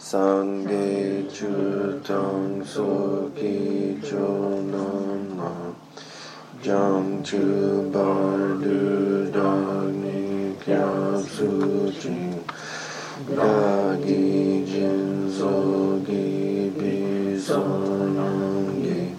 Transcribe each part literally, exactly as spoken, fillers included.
Sangye chutang soki chonam jang chu bardu dagni kyab suchi gagi jin zogi bisonangi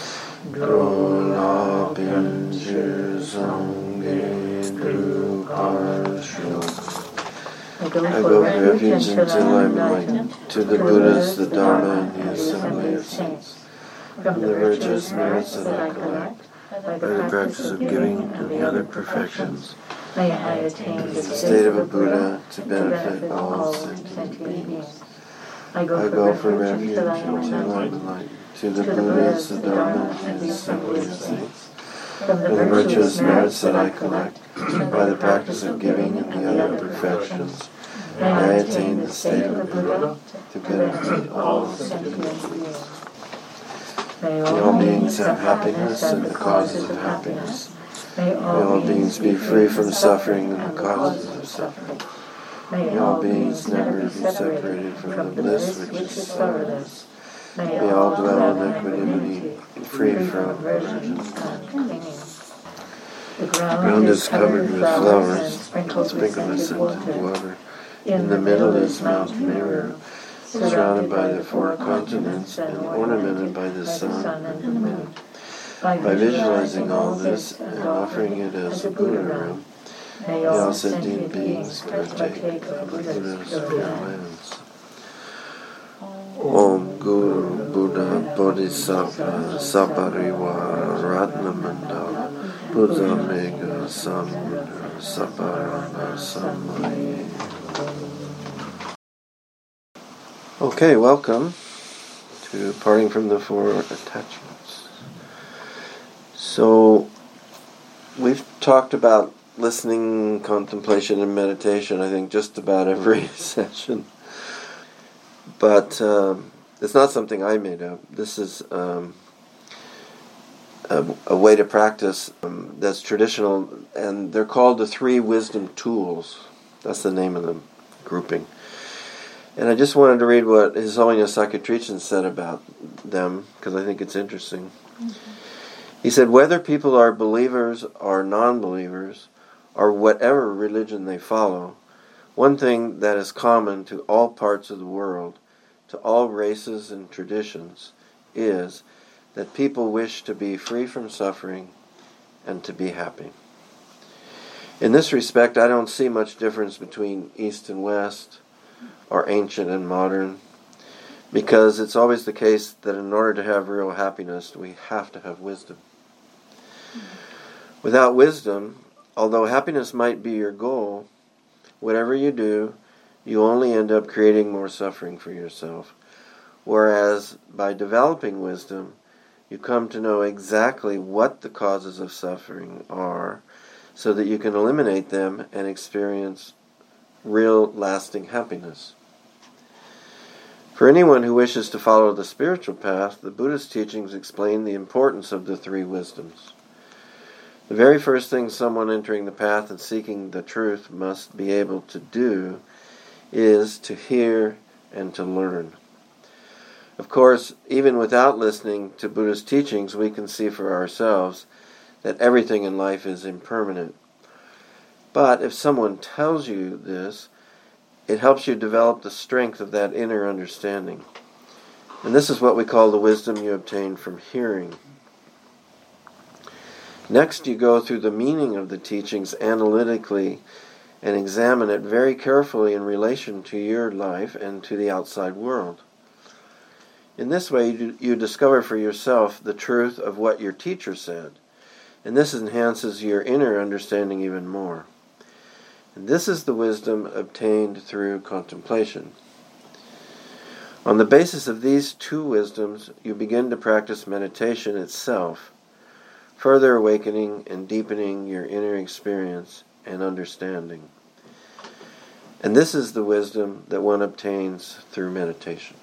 drola pinchir sangye druparshu. I go for refuge until I'm enlightened, to the Buddhas, the Dharma, and the assembly of saints. From the virtuous merits that I collect, by the practice of giving and the other perfections, may I attain the state of a Buddha to benefit all sentient beings. I go for refuge until I am enlightened, to the Buddhas, the Dharma, and the assembly of saints. From the virtuous merits that I collect, by the practice of giving and the other perfections, may I attain the state of a Buddha to benefit all sentient beings. May all beings have happiness and the causes of happiness. May all beings be free from suffering and the causes of suffering. May all beings never be separated from the bliss which is sorrowless. May all dwell in equanimity, free from aversion and clinging. The ground is covered with flowers, sprinkled with scented water. In the middle is Mount Meru, surrounded by the four continents and ornamented by the sun and the moon. By visualizing all this and offering it as a Buddha room, may all sentient beings partake of the Buddha's pure lands. Om Guru Buddha Bodhisattva Sapariva Ratnamandala Buddha Mega Sambuddha Saparana Samaye. Okay, welcome to Parting from the Four Attachments. So, we've talked about listening, contemplation, and meditation, I think, just about every session. But um, it's not something I made up. This is um, a, a way to practice um, that's traditional, and they're called the Three Wisdom Tools. That's the name of the grouping. And I just wanted to read what His Holiness Sakya-Trijchen said about them, because I think it's interesting. Mm-hmm. He said, whether people are believers or non-believers, or whatever religion they follow, one thing that is common to all parts of the world, to all races and traditions, is that people wish to be free from suffering and to be happy. In this respect, I don't see much difference between East and West, or ancient and modern, because it's always the case that in order to have real happiness, we have to have wisdom. Without wisdom, although happiness might be your goal, whatever you do, you only end up creating more suffering for yourself. Whereas by developing wisdom, you come to know exactly what the causes of suffering are, so that you can eliminate them and experience real lasting happiness. For anyone who wishes to follow the spiritual path, the Buddhist teachings explain the importance of the three wisdoms. The very first thing someone entering the path and seeking the truth must be able to do is to hear and to learn. Of course, even without listening to Buddhist teachings, we can see for ourselves that everything in life is impermanent. But if someone tells you this, it helps you develop the strength of that inner understanding. And this is what we call the wisdom you obtain from hearing. Next, you go through the meaning of the teachings analytically and examine it very carefully in relation to your life and to the outside world. In this way, you, you discover for yourself the truth of what your teacher said, and this enhances your inner understanding even more. And this is the wisdom obtained through contemplation. On the basis of these two wisdoms, you begin to practice meditation itself, further awakening and deepening your inner experience and understanding. And this is the wisdom that one obtains through meditation.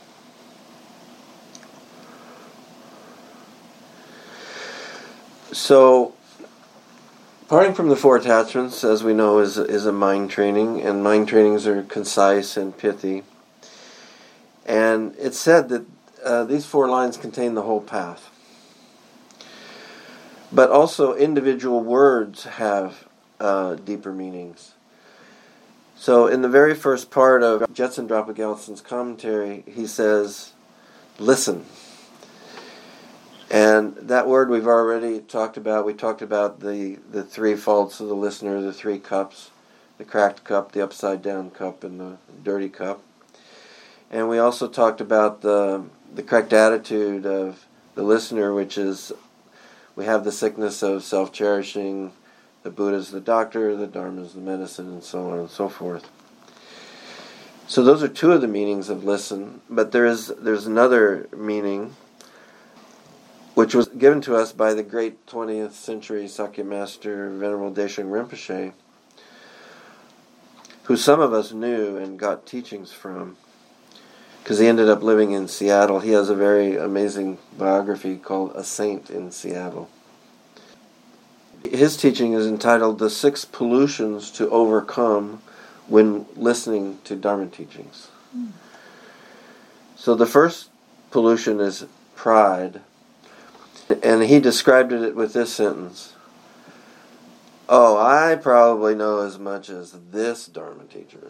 So, parting from the four attachments, as we know, is is a mind training, and mind trainings are concise and pithy. And it's said that uh, these four lines contain the whole path. But also individual words have uh, deeper meanings. So in the very first part of Jetsun Drapa Gyaltsen's commentary, he says, listen. And that word we've already talked about. We talked about the, the three faults of the listener, the three cups, the cracked cup, the upside down cup, and the dirty cup. And we also talked about the the correct attitude of the listener, which is we have the sickness of self-cherishing, the Buddha's the doctor, the Dharma's the medicine, and so on and so forth. So those are two of the meanings of listen, but there is there's another meaning which was given to us by the great twentieth century Sakya Master Venerable Desheng Rinpoche, who some of us knew and got teachings from, because he ended up living in Seattle. He has a very amazing biography called A Saint in Seattle. His teaching is entitled The Six Pollutions to Overcome When Listening to Dharma Teachings. Mm. So the first pollution is pride. And he described it with this sentence. Oh, I probably know as much as this Dharma teacher.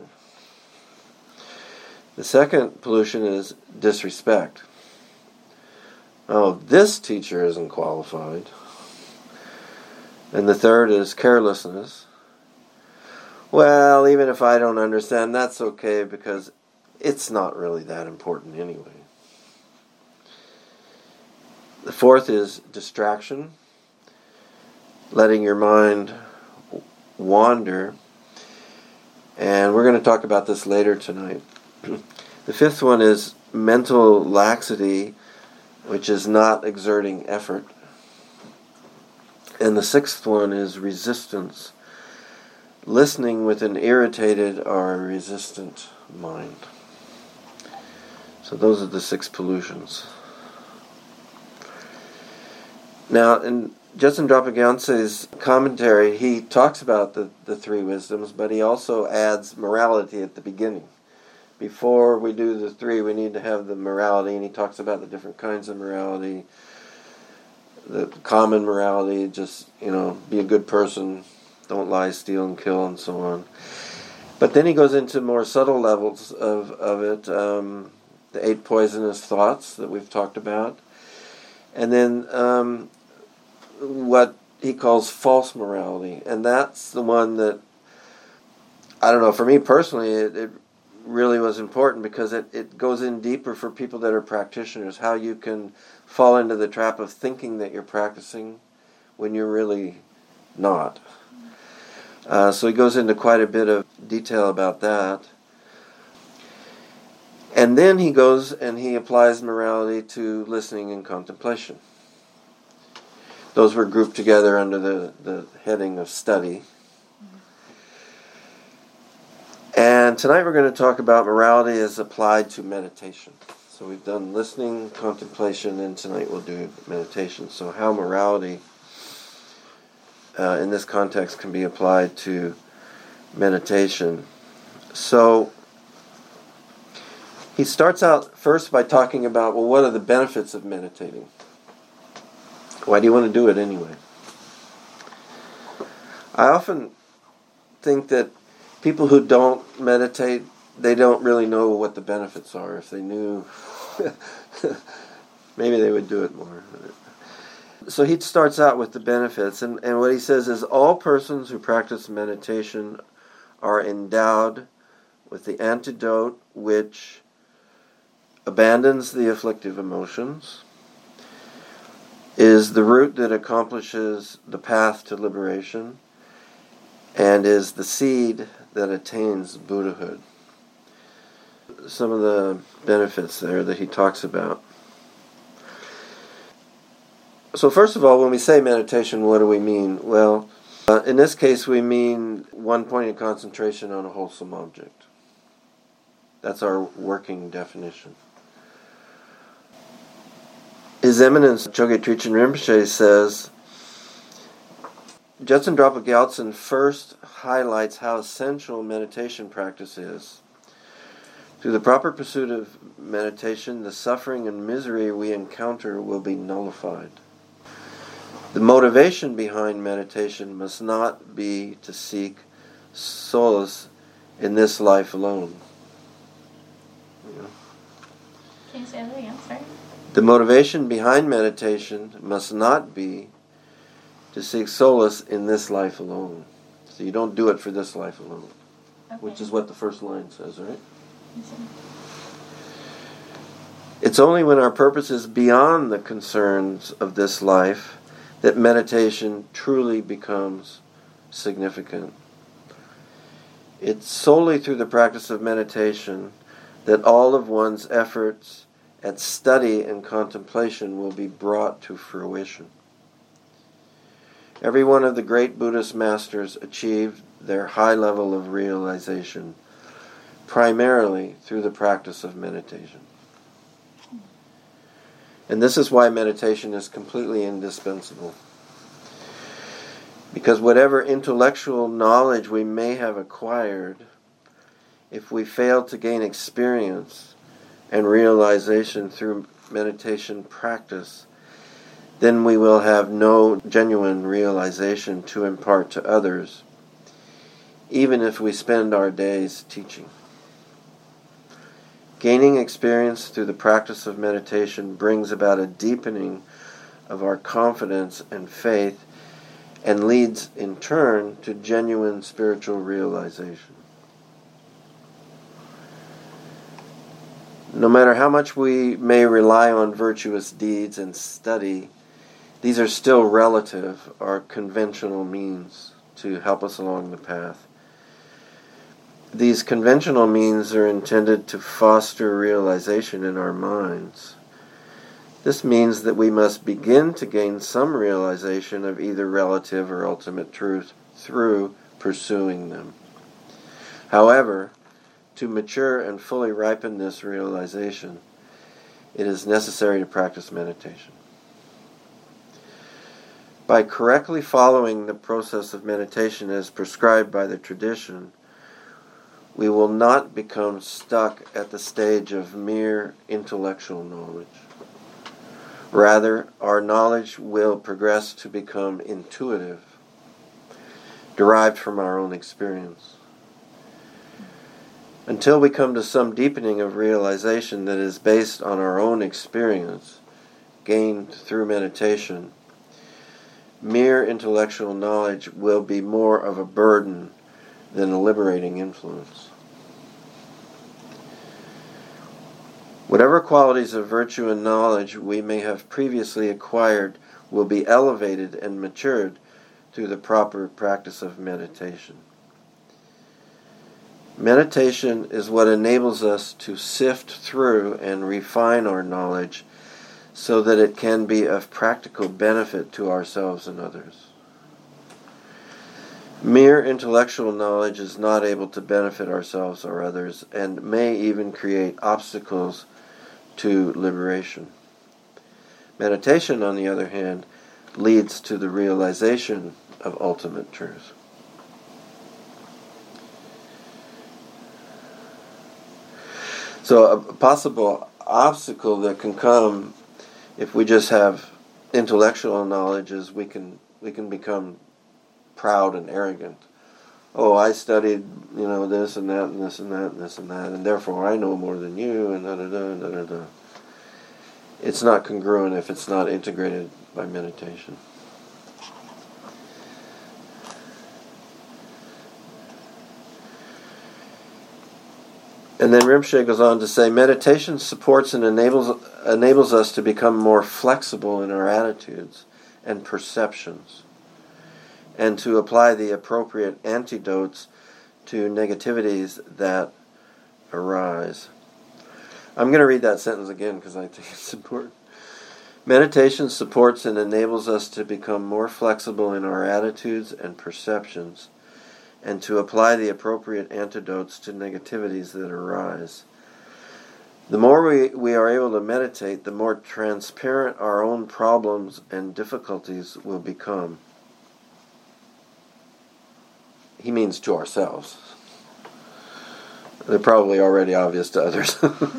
The second pollution is disrespect. Oh, this teacher isn't qualified. And the third is carelessness. Well, even if I don't understand, that's okay because it's not really that important anyway. The fourth is distraction, letting your mind wander. And we're going to talk about this later tonight. The fifth one is mental laxity, which is not exerting effort. And the sixth one is resistance, listening with an irritated or resistant mind. So those are the six pollutions. Now, in Jetsun Drapa Gyaltsen's commentary, he talks about the, the three wisdoms, but he also adds morality at the beginning. Before we do the three, we need to have the morality, and he talks about the different kinds of morality. The common morality, just, you know, be a good person, don't lie, steal, and kill, and so on. But then he goes into more subtle levels of, of it, um, the eight poisonous thoughts that we've talked about. And then um, what he calls false morality. And that's the one that, I don't know, for me personally, it, it really was important because it, it goes in deeper for people that are practitioners, how you can fall into the trap of thinking that you're practicing when you're really not. Uh, so he goes into quite a bit of detail about that. And then he goes and he applies morality to listening and contemplation. Those were grouped together under the, the heading of study. And tonight we're going to talk about morality as applied to meditation. So we've done listening, contemplation, and tonight we'll do meditation. So how morality uh, in this context can be applied to meditation. So he starts out first by talking about, well, what are the benefits of meditating? Why do you want to do it anyway? I often think that people who don't meditate, they don't really know what the benefits are. If they knew, maybe they would do it more. So he starts out with the benefits, and, and what he says is, all persons who practice meditation are endowed with the antidote which abandons the afflictive emotions, is the route that accomplishes the path to liberation, and is the seed that attains Buddhahood. Some of the benefits there that he talks about. So first of all, when we say meditation, what do we mean? Well, uh, in this case we mean one point of concentration on a wholesome object. That's our working definition. His Eminence Chogyam Trichin Rinpoche says, Jetsun Drapa Gyaltsen first highlights how essential meditation practice is Through the proper pursuit of meditation, the suffering and misery we encounter will be nullified. The motivation behind meditation must not be to seek solace in this life alone. Yeah. Can you say that again? Sorry. The motivation behind meditation must not be to seek solace in this life alone. So you don't do it for this life alone, Okay. which is what the first line says, right? It's only when our purpose is beyond the concerns of this life that meditation truly becomes significant. It's solely through the practice of meditation that all of one's efforts at study and contemplation will be brought to fruition. Every one of the great Buddhist masters achieved their high level of realization primarily through the practice of meditation. And this is why meditation is completely indispensable. Because whatever intellectual knowledge we may have acquired, if we fail to gain experience and realization through meditation practice, then we will have no genuine realization to impart to others, even if we spend our days teaching. Gaining experience through the practice of meditation brings about a deepening of our confidence and faith and leads in turn to genuine spiritual realization. No matter how much we may rely on virtuous deeds and study, these are still relative or conventional means to help us along the path. These conventional means are intended to foster realization in our minds. This means that we must begin to gain some realization of either relative or ultimate truth through pursuing them. However, to mature and fully ripen this realization, it is necessary to practice meditation. By correctly following the process of meditation as prescribed by the tradition, we will not become stuck at the stage of mere intellectual knowledge. Rather, our knowledge will progress to become intuitive, derived from our own experience. Until we come to some deepening of realization that is based on our own experience, gained through meditation, mere intellectual knowledge will be more of a burden than a liberating influence. Whatever qualities of virtue and knowledge we may have previously acquired will be elevated and matured through the proper practice of meditation. Meditation is what enables us to sift through and refine our knowledge so that it can be of practical benefit to ourselves and others. Mere intellectual knowledge is not able to benefit ourselves or others and may even create obstacles to liberation. Meditation, on the other hand, leads to the realization of ultimate truth. So a possible obstacle that can come if we just have intellectual knowledge is we can we can become proud and arrogant. Oh, I studied, you know, this and that and this and that and this and that, and therefore I know more than you, and da da da da da da. It's not congruent if it's not integrated by meditation. And then Rinpoche goes on to say, meditation supports and enables enables us to become more flexible in our attitudes and perceptions, and to apply the appropriate antidotes to negativities that arise. I'm going to read that sentence again because I think it's important. Meditation supports and enables us to become more flexible in our attitudes and perceptions, and to apply the appropriate antidotes to negativities that arise. The more we, we are able to meditate, the more transparent our own problems and difficulties will become. He means to ourselves. They're probably already obvious to others.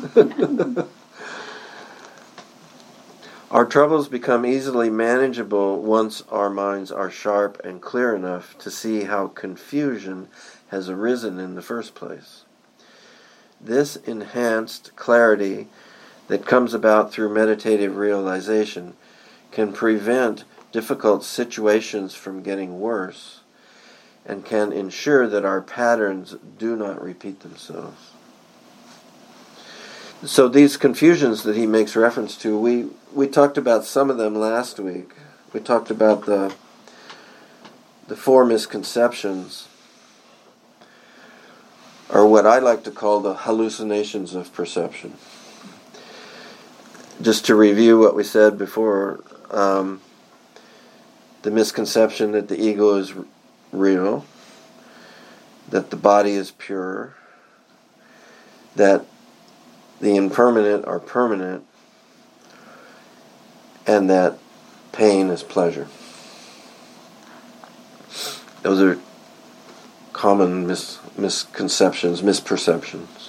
Our troubles become easily manageable once our minds are sharp and clear enough to see how confusion has arisen in the first place. This enhanced clarity that comes about through meditative realization can prevent difficult situations from getting worse and can ensure that our patterns do not repeat themselves. So these confusions that he makes reference to, we, we talked about some of them last week. We talked about the, the four misconceptions, or what I like to call the hallucinations of perception. Just to review what we said before, um, the misconception that the ego is r- real, that the body is pure, that the impermanent are permanent, and that pain is pleasure. Those are common mis- misconceptions, misperceptions.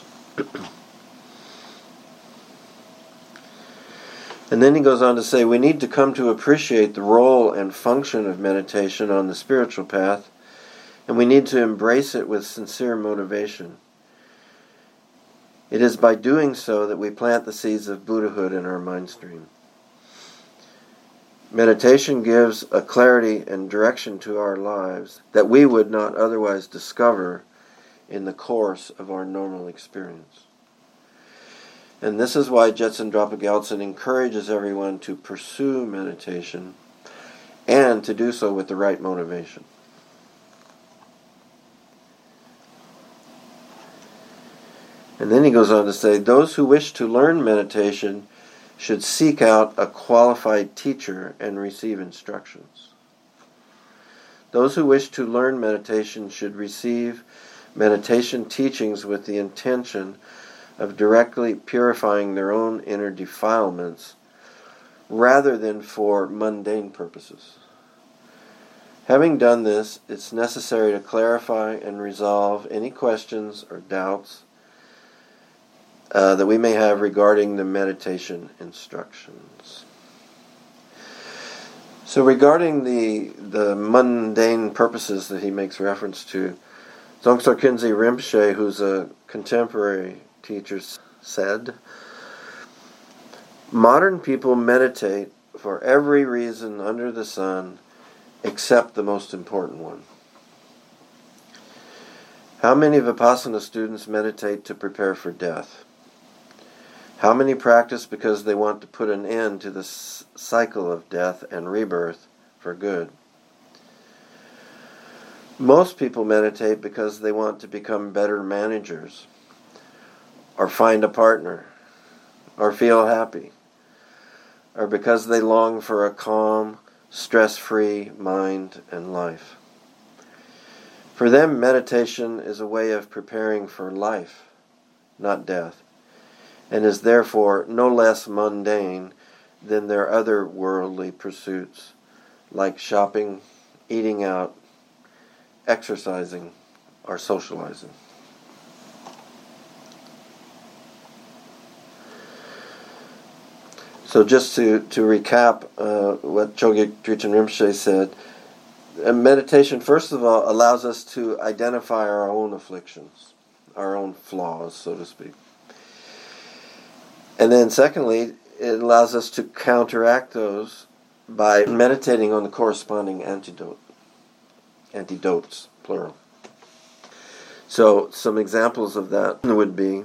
And then he goes on to say, we need to come to appreciate the role and function of meditation on the spiritual path, and we need to embrace it with sincere motivation. It is by doing so that we plant the seeds of Buddhahood in our mind stream. Meditation gives a clarity and direction to our lives that we would not otherwise discover in the course of our normal experience. And this is why Jetsun Drapa Gyaltsen encourages everyone to pursue meditation and to do so with the right motivation. And then he goes on to say, those who wish to learn meditation should seek out a qualified teacher and receive instructions. Those who wish to learn meditation should receive meditation teachings with the intention of directly purifying their own inner defilements rather than for mundane purposes. Having done this, it's necessary to clarify and resolve any questions or doubts uh, that we may have regarding the meditation instructions. So regarding the the mundane purposes that he makes reference to, Dzongtsar Khyentse Rinpoche, who's a contemporary teacher, said, modern people meditate for every reason under the sun except the most important one. How many Vipassana students meditate to prepare for death? How many practice because they want to put an end to the s- cycle of death and rebirth for good? Most people meditate because they want to become better managers, or find a partner, or feel happy, or because they long for a calm, stress-free mind and life. For them, meditation is a way of preparing for life, not death, and is therefore no less mundane than their other worldly pursuits, like shopping, eating out, exercising, or socializing. So just to, to recap uh, what Chogyam Trichin Rinpoche said, uh, meditation, first of all, allows us to identify our own afflictions, our own flaws, so to speak. And then secondly, it allows us to counteract those by meditating on the corresponding antidote, antidotes, plural. So some examples of that would be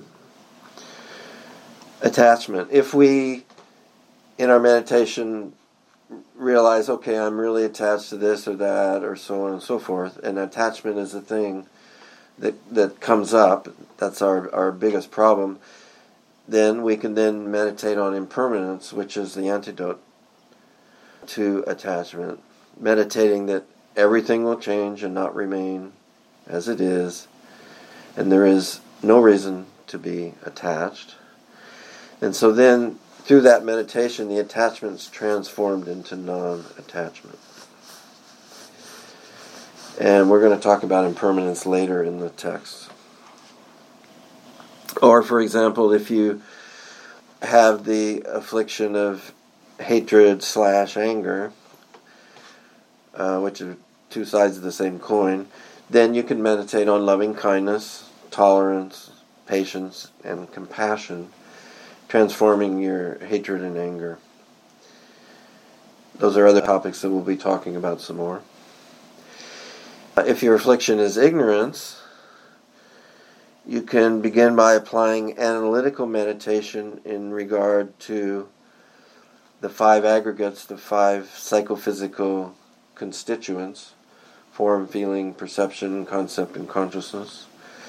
attachment. If we in our meditation realize, okay, I'm really attached to this or that, or so on and so forth, and attachment is a thing that that comes up, that's our, our biggest problem, then we can then meditate on impermanence, which is the antidote to attachment, meditating that everything will change and not remain as it is, and there is no reason to be attached. And so then, through that meditation, the attachment's transformed into non-attachment. And we're going to talk about impermanence later in the text. Or, for example, if you have the affliction of hatred slash anger, uh, which are two sides of the same coin, then you can meditate on loving kindness, tolerance, patience, and compassion, transforming your hatred and anger. Those are other topics that we'll be talking about some more. Uh, if your affliction is ignorance, you can begin by applying analytical meditation in regard to the five aggregates, the five psychophysical constituents: form, feeling, perception, concept, and consciousness.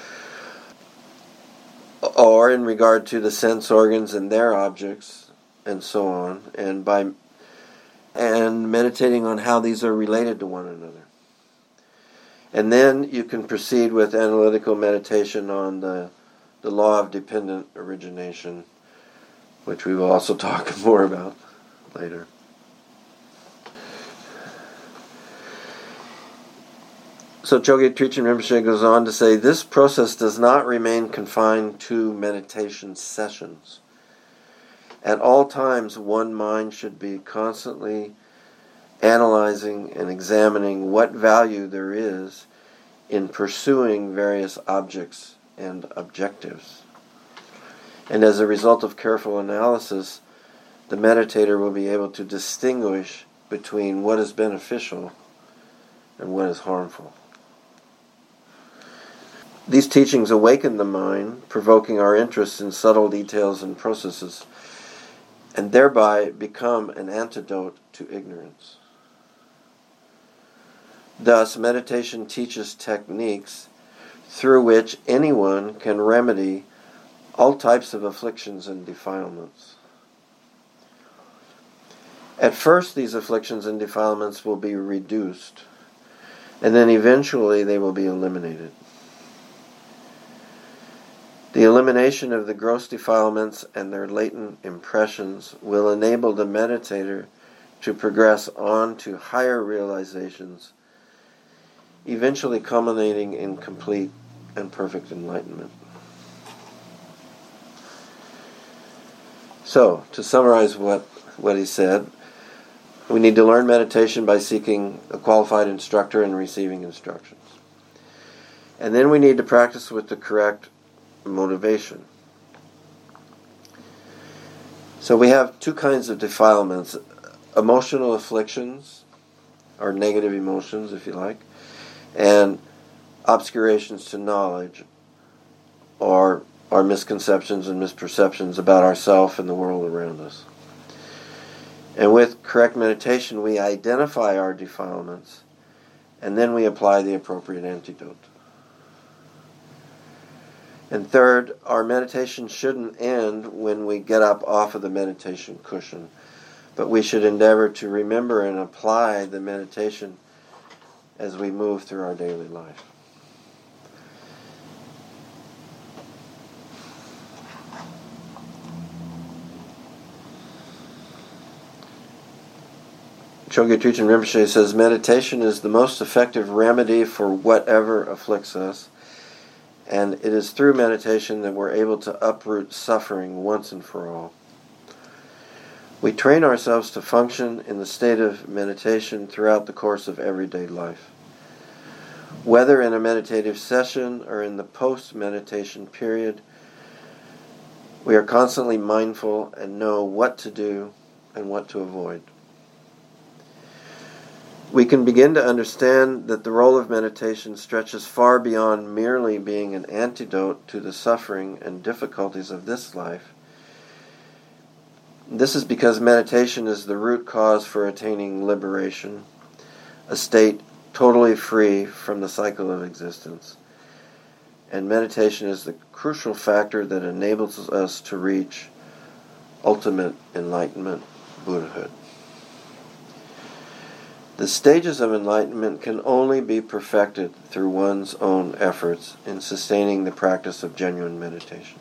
Or in regard to the sense organs and their objects, and so on, and by and meditating on how these are related to one another. And then you can proceed with analytical meditation on the the law of dependent origination, which we will also talk more about later. So Chogyam Trichin Rinpoche goes on to say, this process does not remain confined to meditation sessions. At all times, one mind should be constantly analyzing and examining what value there is in pursuing various objects and objectives. And as a result of careful analysis, the meditator will be able to distinguish between what is beneficial and what is harmful. These teachings awaken the mind, provoking our interest in subtle details and processes, and thereby become an antidote to ignorance. Thus, meditation teaches techniques through which anyone can remedy all types of afflictions and defilements. At first, these afflictions and defilements will be reduced, and then eventually they will be eliminated. The elimination of the gross defilements and their latent impressions will enable the meditator to progress on to higher realizations, eventually culminating in complete and perfect enlightenment. So, to summarize what, what he said, we need to learn meditation by seeking a qualified instructor and receiving instructions. And then we need to practice with the correct motivation. So we have two kinds of defilements: emotional afflictions, or negative emotions, if you like, and obscurations to knowledge, or our misconceptions and misperceptions about ourselves and the world around us. And with correct meditation, we identify our defilements, and then we apply the appropriate antidote. And third, our meditation shouldn't end when we get up off of the meditation cushion, but we should endeavor to remember and apply the meditation as we move through our daily life. Chogyam Trichin Rinpoche says, meditation is the most effective remedy for whatever afflicts us, and it is through meditation that we're able to uproot suffering once and for all. We train ourselves to function in the state of meditation throughout the course of everyday life. Whether in a meditative session or in the post-meditation period, we are constantly mindful and know what to do and what to avoid. We can begin to understand that the role of meditation stretches far beyond merely being an antidote to the suffering and difficulties of this life. This is because meditation is the root cause for attaining liberation, a state totally free from the cycle of existence. And meditation is the crucial factor that enables us to reach ultimate enlightenment, Buddhahood. The stages of enlightenment can only be perfected through one's own efforts in sustaining the practice of genuine meditation.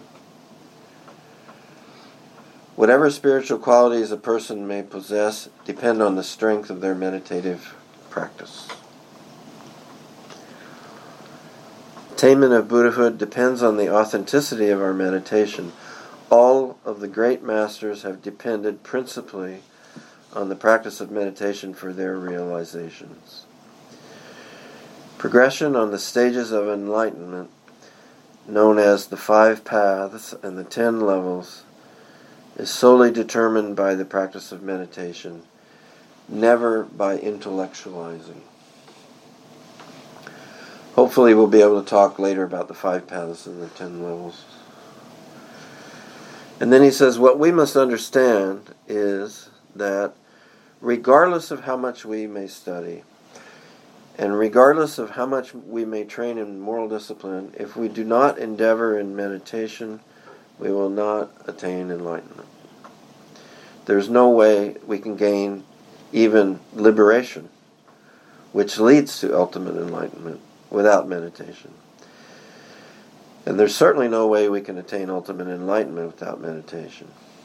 Whatever spiritual qualities a person may possess depend on the strength of their meditative practice. Attainment of Buddhahood depends on the authenticity of our meditation. All of the great masters have depended principally on the practice of meditation for their realizations. Progression on the stages of enlightenment, known as the five paths and the ten levels, is solely determined by the practice of meditation, never by intellectualizing. Hopefully we'll be able to talk later about the five paths and the ten levels. And then he says, what we must understand is that regardless of how much we may study, and regardless of how much we may train in moral discipline, if we do not endeavor in meditation, we will not attain enlightenment. There's no way we can gain even liberation, which leads to ultimate enlightenment, without meditation. And there's certainly no way we can attain ultimate enlightenment without meditation.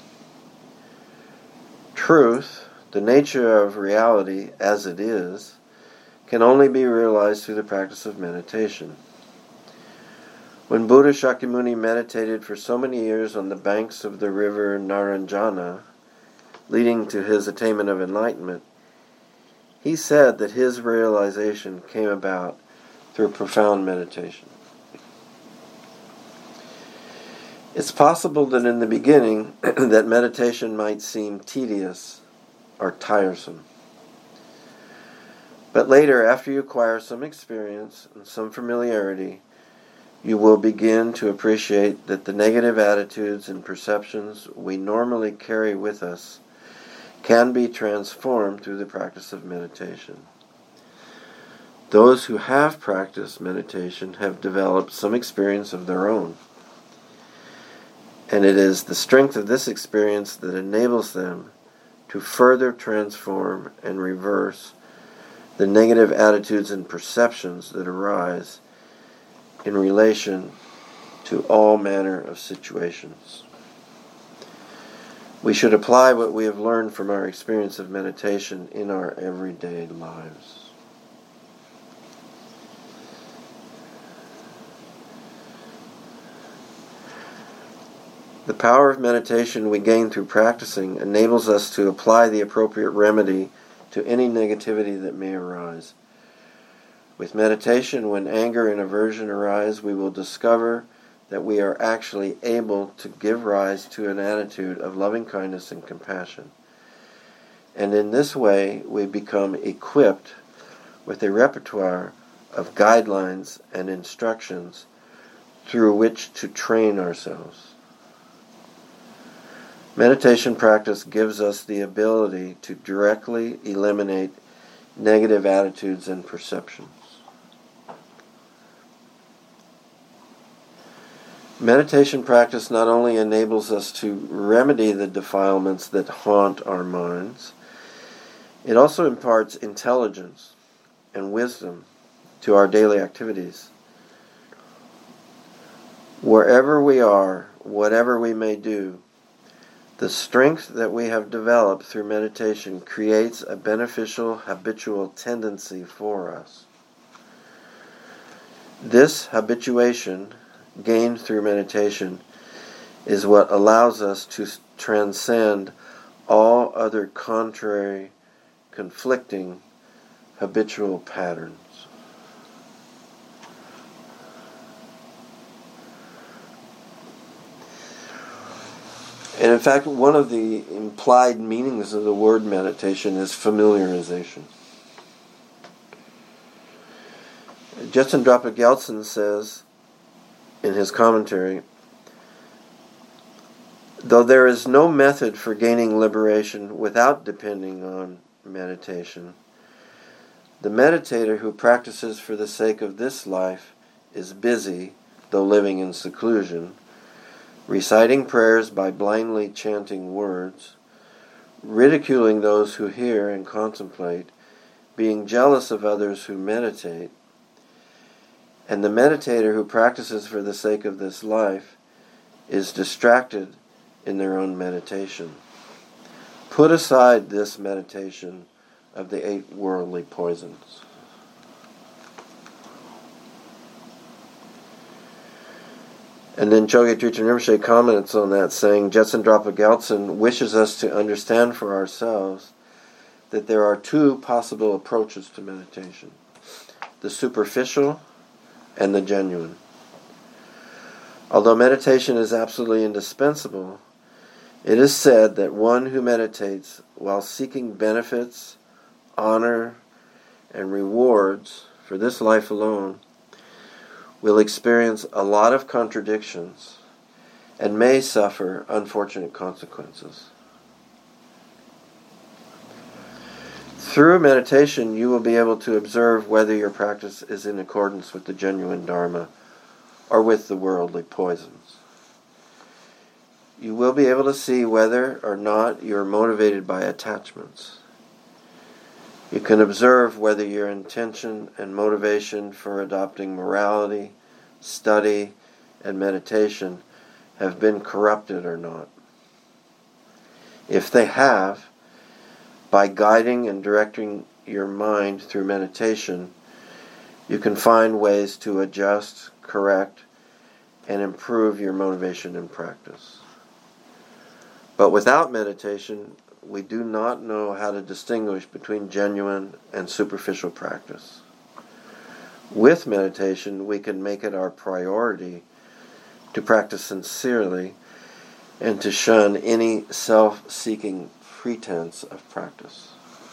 Truth, the nature of reality as it is, can only be realized through the practice of meditation. When Buddha Shakyamuni meditated for so many years on the banks of the river Naranjana, leading to his attainment of enlightenment, he said that his realization came about through profound meditation. It's possible that in the beginning that meditation might seem tedious or tiresome. But later, after you acquire some experience and some familiarity, you will begin to appreciate that the negative attitudes and perceptions we normally carry with us can be transformed through the practice of meditation. Those who have practiced meditation have developed some experience of their own. And it is the strength of this experience that enables them to further transform and reverse the negative attitudes and perceptions that arise in relation to all manner of situations. We should apply what we have learned from our experience of meditation in our everyday lives. The power of meditation we gain through practicing enables us to apply the appropriate remedy to any negativity that may arise. With meditation, when anger and aversion arise, we will discover that we are actually able to give rise to an attitude of loving kindness and compassion. And in this way, we become equipped with a repertoire of guidelines and instructions through which to train ourselves. Meditation practice gives us the ability to directly eliminate negative attitudes and perceptions. Meditation practice not only enables us to remedy the defilements that haunt our minds, it also imparts intelligence and wisdom to our daily activities. Wherever we are, whatever we may do, the strength that we have developed through meditation creates a beneficial habitual tendency for us. This habituation, gained through meditation, is what allows us to transcend all other contrary, conflicting, habitual patterns. And in fact, one of the implied meanings of the word meditation is familiarization. Jetsun Drapa Gyaltsen says in his commentary, though there is no method for gaining liberation without depending on meditation, the meditator who practices for the sake of this life is busy, though living in seclusion, reciting prayers by blindly chanting words, ridiculing those who hear and contemplate, being jealous of others who meditate, and the meditator who practices for the sake of this life is distracted in their own meditation. Put aside this meditation of the eight worldly poisons. And then Chogyam Trungpa Rinpoche comments on that, saying, Jetsun Drapa Gyaltsen wishes us to understand for ourselves that there are two possible approaches to meditation, the superficial and the genuine. Although meditation is absolutely indispensable, it is said that one who meditates while seeking benefits, honor, and rewards for this life alone will experience a lot of contradictions and may suffer unfortunate consequences. Through meditation, you will be able to observe whether your practice is in accordance with the genuine Dharma or with the worldly poisons. You will be able to see whether or not you are motivated by attachments. You can observe whether your intention and motivation for adopting morality, study, and meditation have been corrupted or not. If they have, by guiding and directing your mind through meditation, you can find ways to adjust, correct, and improve your motivation and practice. But without meditation, we do not know how to distinguish between genuine and superficial practice. With meditation, we can make it our priority to practice sincerely and to shun any self-seeking pretense of practice.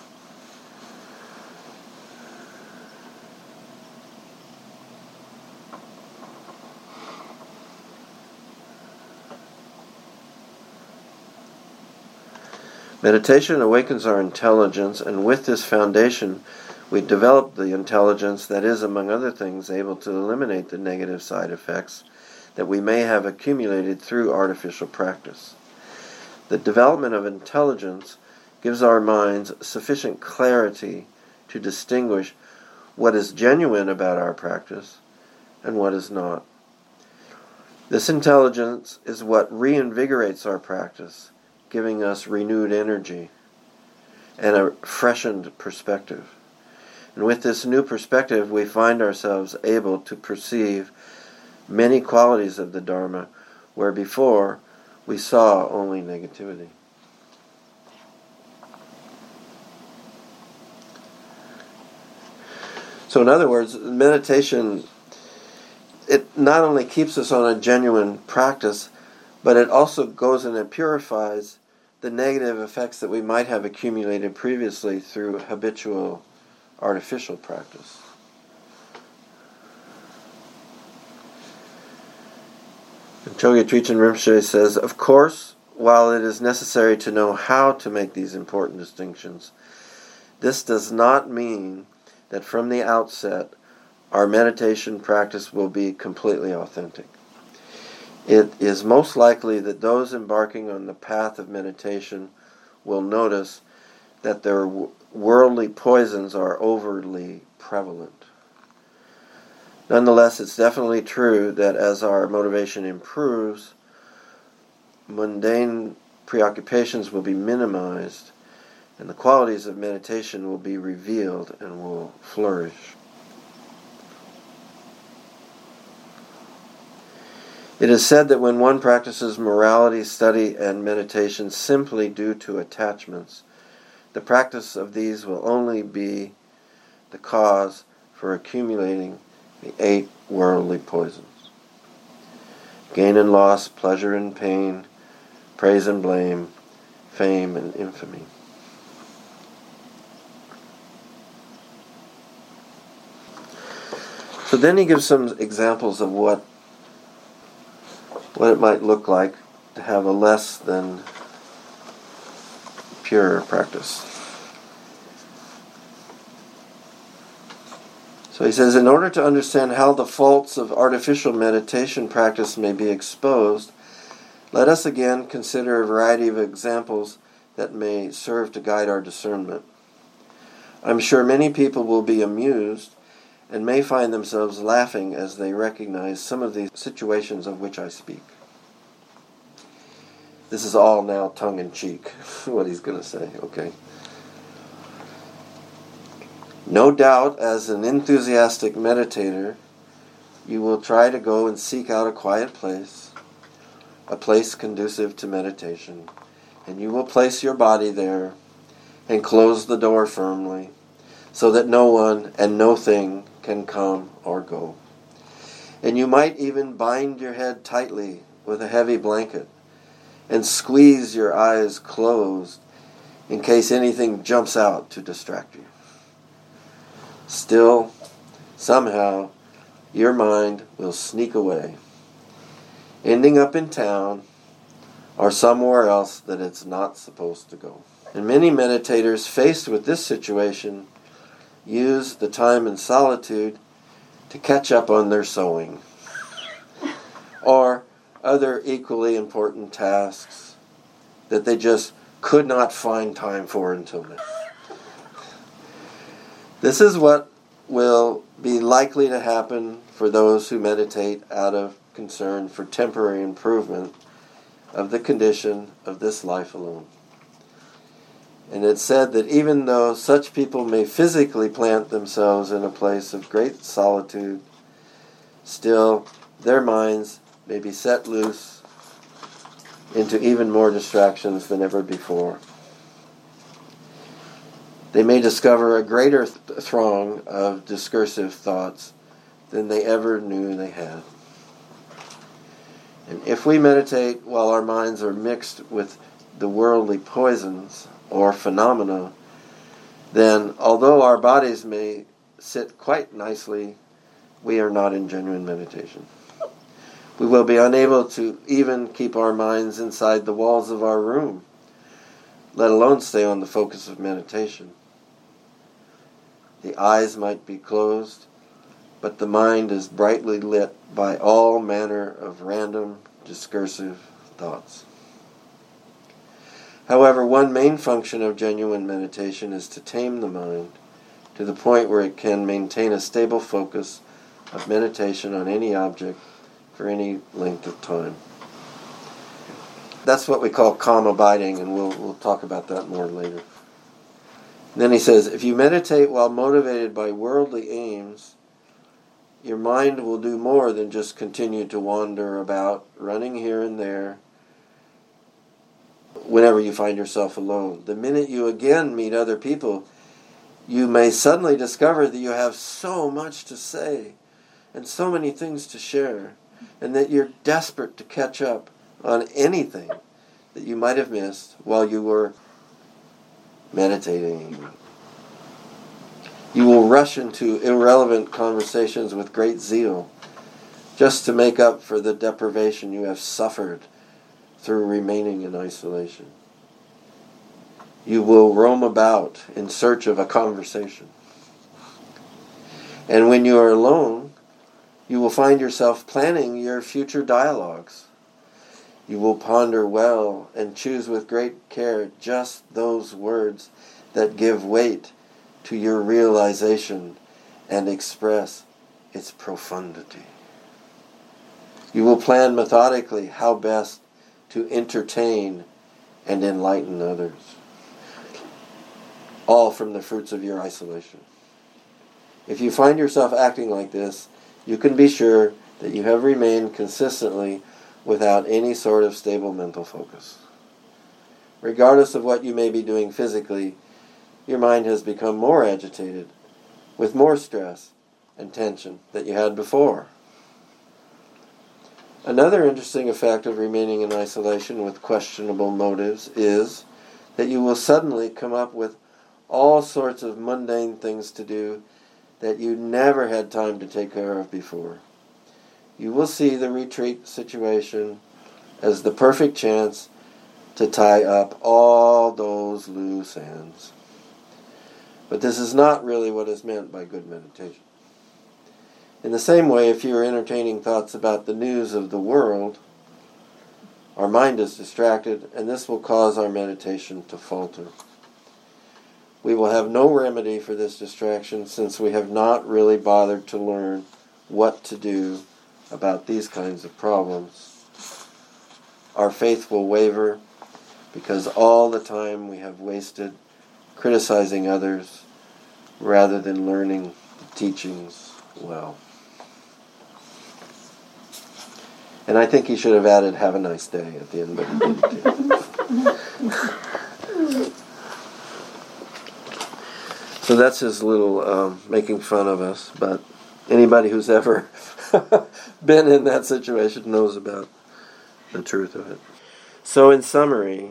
Meditation awakens our intelligence, and with this foundation, we develop the intelligence that is, among other things, able to eliminate the negative side effects that we may have accumulated through artificial practice. The development of intelligence gives our minds sufficient clarity to distinguish what is genuine about our practice and what is not. This intelligence is what reinvigorates our practice, giving us renewed energy and a freshened perspective. And with this new perspective, we find ourselves able to perceive many qualities of the Dharma, where before we saw only negativity. So in other words, meditation, it not only keeps us on a genuine practice, but it also goes and it purifies the negative effects that we might have accumulated previously through habitual artificial practice. And Chogyam Trungpa Rinpoche says, of course, while it is necessary to know how to make these important distinctions, this does not mean that from the outset our meditation practice will be completely authentic. It is most likely that those embarking on the path of meditation will notice that their worldly poisons are overly prevalent. Nonetheless, it's definitely true that as our motivation improves, mundane preoccupations will be minimized, and the qualities of meditation will be revealed and will flourish. It is said that when one practices morality, study, and meditation simply due to attachments, the practice of these will only be the cause for accumulating the eight worldly poisons: gain and loss, pleasure and pain, praise and blame, fame and infamy. So then he gives some examples of what what it might look like to have a less than pure practice. So he says, in order to understand how the faults of artificial meditation practice may be exposed, let us again consider a variety of examples that may serve to guide our discernment. I'm sure many people will be amused and may find themselves laughing as they recognize some of these situations of which I speak. This is all now tongue-in-cheek, what he's going to say, okay? No doubt, as an enthusiastic meditator, you will try to go and seek out a quiet place, a place conducive to meditation, and you will place your body there and close the door firmly so that no one and no thing can come or go. And you might even bind your head tightly with a heavy blanket and squeeze your eyes closed in case anything jumps out to distract you. Still, somehow, your mind will sneak away, ending up in town or somewhere else that it's not supposed to go. And many meditators faced with this situation use the time in solitude to catch up on their sewing or other equally important tasks that they just could not find time for until now. This is what will be likely to happen for those who meditate out of concern for temporary improvement of the condition of this life alone. And it's said that even though such people may physically plant themselves in a place of great solitude, still their minds may be set loose into even more distractions than ever before. They may discover a greater th- throng of discursive thoughts than they ever knew they had. And if we meditate while our minds are mixed with the worldly poisons or phenomena, then although our bodies may sit quite nicely, we are not in genuine meditation. We will be unable to even keep our minds inside the walls of our room, let alone stay on the focus of meditation. The eyes might be closed, but the mind is brightly lit by all manner of random, discursive thoughts. However, one main function of genuine meditation is to tame the mind to the point where it can maintain a stable focus of meditation on any object for any length of time. That's what we call calm abiding, and we'll we'll talk about that more later. And then he says, if you meditate while motivated by worldly aims, your mind will do more than just continue to wander about, running here and there, whenever you find yourself alone. The minute you again meet other people, you may suddenly discover that you have so much to say and so many things to share, and that you're desperate to catch up on anything that you might have missed while you were meditating. You will rush into irrelevant conversations with great zeal, just to make up for the deprivation you have suffered through remaining in isolation. You will roam about in search of a conversation. And when you are alone, you will find yourself planning your future dialogues. You will ponder well and choose with great care just those words that give weight to your realization and express its profundity. You will plan methodically how best to entertain and enlighten others, all from the fruits of your isolation. If you find yourself acting like this, you can be sure that you have remained consistently without any sort of stable mental focus. Regardless of what you may be doing physically, your mind has become more agitated, with more stress and tension than you had before. Another interesting effect of remaining in isolation with questionable motives is that you will suddenly come up with all sorts of mundane things to do that you never had time to take care of before. You will see the retreat situation as the perfect chance to tie up all those loose ends. But this is not really what is meant by good meditation. In the same way, if you are entertaining thoughts about the news of the world, our mind is distracted, and this will cause our meditation to falter. We will have no remedy for this distraction since we have not really bothered to learn what to do about these kinds of problems. Our faith will waver because all the time we have wasted criticizing others rather than learning the teachings well. And I think he should have added "have a nice day" at the end, but he didn't. So that's his little um, making fun of us. But anybody who's ever been in that situation knows about the truth of it. So in summary,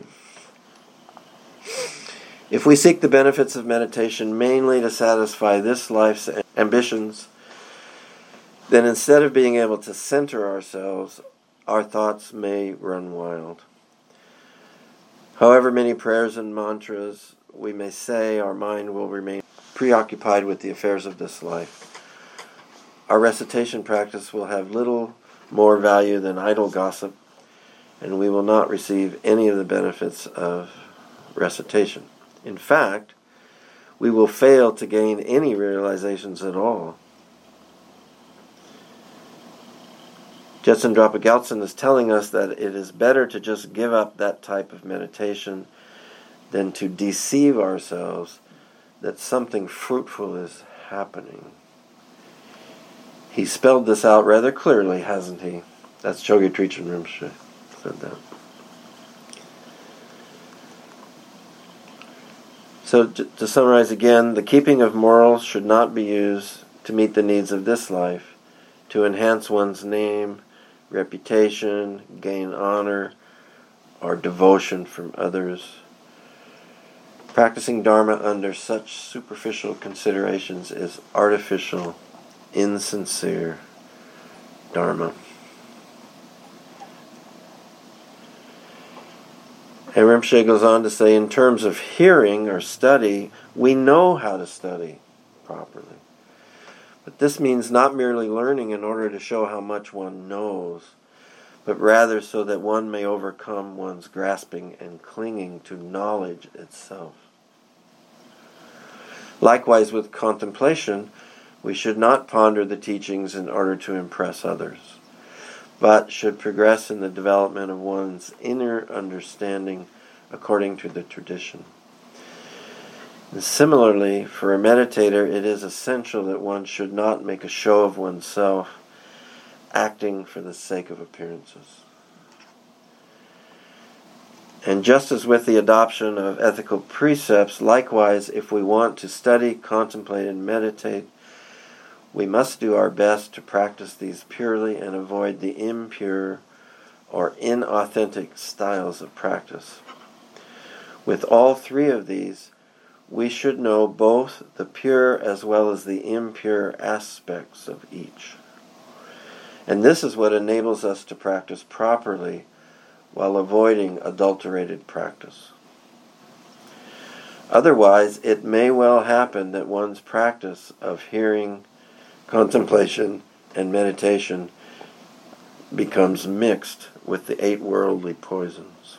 if we seek the benefits of meditation mainly to satisfy this life's ambitions, then instead of being able to center ourselves, our thoughts may run wild. However many prayers and mantras we may say, our mind will remain preoccupied with the affairs of this life. Our recitation practice will have little more value than idle gossip, and we will not receive any of the benefits of recitation. In fact, we will fail to gain any realizations at all. Jetsun Drapa Gyaltsen is telling us that it is better to just give up that type of meditation than to deceive ourselves that something fruitful is happening. He spelled this out rather clearly, hasn't he? That's Chogyam Trichin Rinpoche said that. So to, to summarize again, the keeping of morals should not be used to meet the needs of this life, to enhance one's name, reputation, gain honor, or devotion from others. Practicing Dharma under such superficial considerations is artificial, insincere Dharma. And Rinpoche goes on to say, in terms of hearing or study, we know how to study properly. But this means not merely learning in order to show how much one knows, but rather so that one may overcome one's grasping and clinging to knowledge itself. Likewise, with contemplation, we should not ponder the teachings in order to impress others, but should progress in the development of one's inner understanding according to the tradition. And similarly, for a meditator, it is essential that one should not make a show of oneself, acting for the sake of appearances. And just as with the adoption of ethical precepts, likewise, if we want to study, contemplate, and meditate, we must do our best to practice these purely and avoid the impure or inauthentic styles of practice. With all three of these, we should know both the pure as well as the impure aspects of each. And this is what enables us to practice properly while avoiding adulterated practice. Otherwise, it may well happen that one's practice of hearing, contemplation, and meditation becomes mixed with the eight worldly poisons.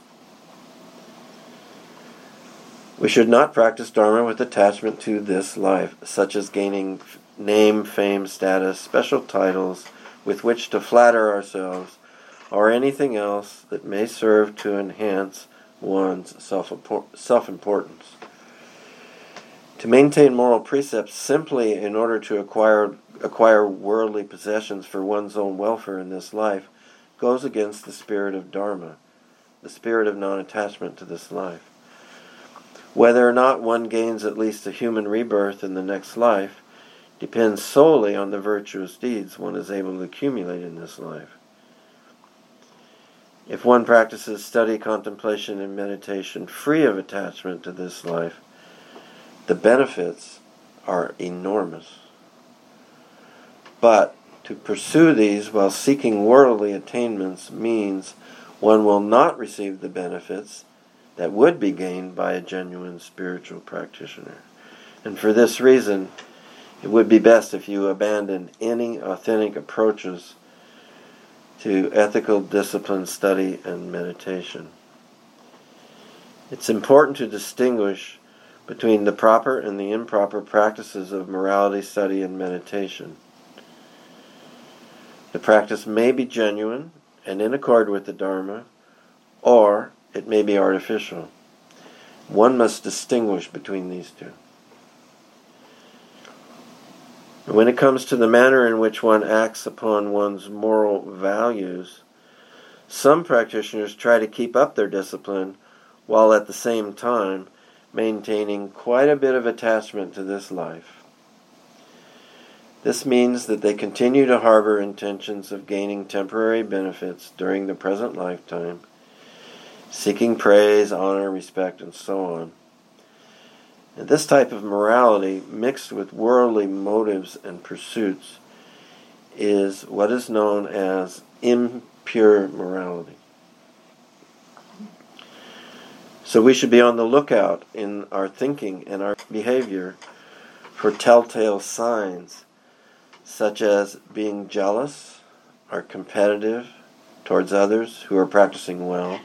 We should not practice Dharma with attachment to this life, such as gaining name, fame, status, special titles with which to flatter ourselves, or anything else that may serve to enhance one's self-importance. To maintain moral precepts simply in order to acquire acquire worldly possessions for one's own welfare in this life goes against the spirit of Dharma, the spirit of non-attachment to this life. Whether or not one gains at least a human rebirth in the next life depends solely on the virtuous deeds one is able to accumulate in this life. If one practices study, contemplation, and meditation free of attachment to this life, the benefits are enormous. But to pursue these while seeking worldly attainments means one will not receive the benefits that would be gained by a genuine spiritual practitioner. And for this reason, it would be best if you abandoned any authentic approaches to ethical discipline, study, and meditation. It's important to distinguish between the proper and the improper practices of morality, study, and meditation. The practice may be genuine and in accord with the Dharma, or it may be artificial. One must distinguish between these two. When it comes to the manner in which one acts upon one's moral values, Some practitioners try to keep up their discipline while at the same time maintaining quite a bit of attachment to this life. This means that they continue to harbor intentions of gaining temporary benefits during the present lifetime, seeking praise, honor, respect, and so on. And this type of morality, mixed with worldly motives and pursuits, is what is known as impure morality. So we should be on the lookout in our thinking and our behavior for telltale signs, such as being jealous or competitive towards others who are practicing well,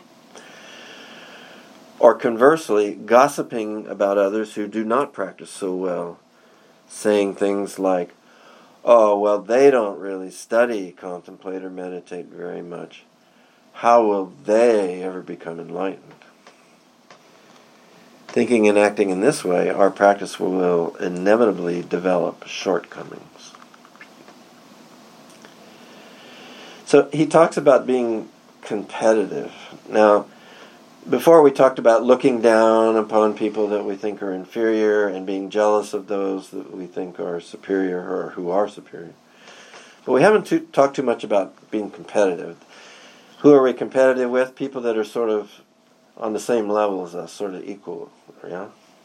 or conversely, gossiping about others who do not practice so well, saying things like, "Oh, well, they don't really study, contemplate, or meditate very much. How will they ever become enlightened?" Thinking and acting in this way, our practice will inevitably develop shortcomings. So he talks about being competitive. Now, before we talked about looking down upon people that we think are inferior and being jealous of those that we think are superior or who are superior. But we haven't too, talked too much about being competitive. Who are we competitive with? People that are sort of on the same level as us, sort of equal, yeah?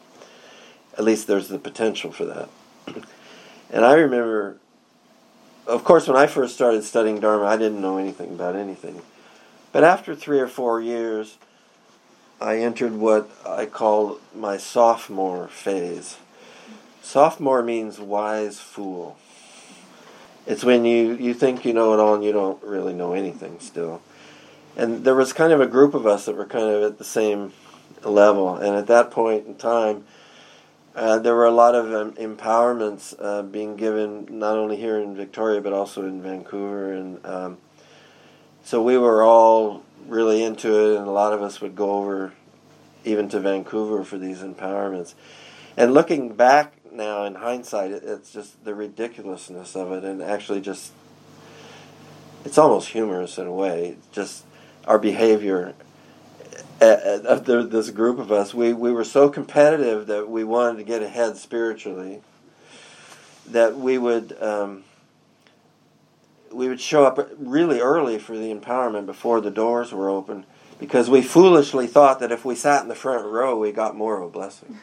At least there's the potential for that. And I remember, of course, when I first started studying Dharma, I didn't know anything about anything. But after three or four years, I entered what I call my sophomore phase. Sophomore means wise fool. It's when you, you think you know it all and you don't really know anything still. And there was kind of a group of us that were kind of at the same level. And at that point in time, uh, there were a lot of um, empowerments uh, being given, not only here in Victoria, but also in Vancouver. And um, so we were all really into it, and a lot of us would go over even to Vancouver for these empowerments. And looking back now in hindsight, it, it's just the ridiculousness of it, and actually just, it's almost humorous in a way. Just our behavior of the, this group of us, we, we were so competitive that we wanted to get ahead spiritually, that we would um, we would show up really early for the empowerment before the doors were open, because we foolishly thought that if we sat in the front row, we got more of a blessing.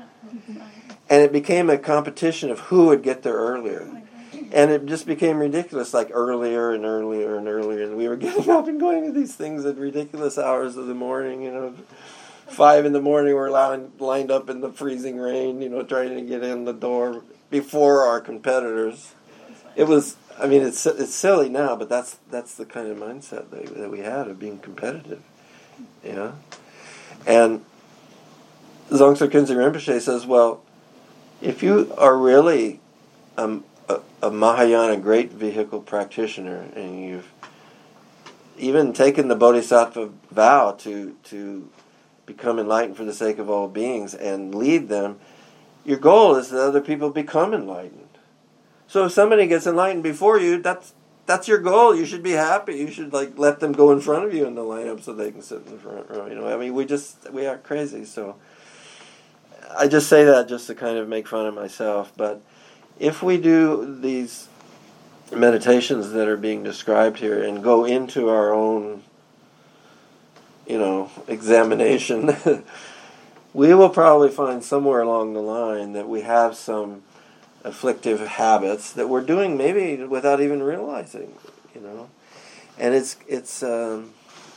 And it became a competition of who would get there earlier. And it just became ridiculous, like earlier and earlier and earlier. And we were getting up and going to these things at ridiculous hours of the morning, you know. Five in the morning, we're lined up in the freezing rain, you know, trying to get in the door before our competitors. It was, I mean, it's it's silly now, but that's that's the kind of mindset that, that we had of being competitive, you know. And Dzongtse Khyentse Rinpoche says, well, if you are really um, a, a Mahayana great vehicle practitioner, and you've even taken the Bodhisattva vow to to become enlightened for the sake of all beings and lead them, your goal is that other people become enlightened. So if somebody gets enlightened before you, that's that's your goal. You should be happy. You should like let them go in front of you in the lineup so they can sit in the front row. You know, I mean, we just we are crazy. So I just say that just to kind of make fun of myself. But if we do these meditations that are being described here and go into our own, you know, examination, we will probably find somewhere along the line that we have some afflictive habits that we're doing maybe without even realizing, you know. And it's it's um,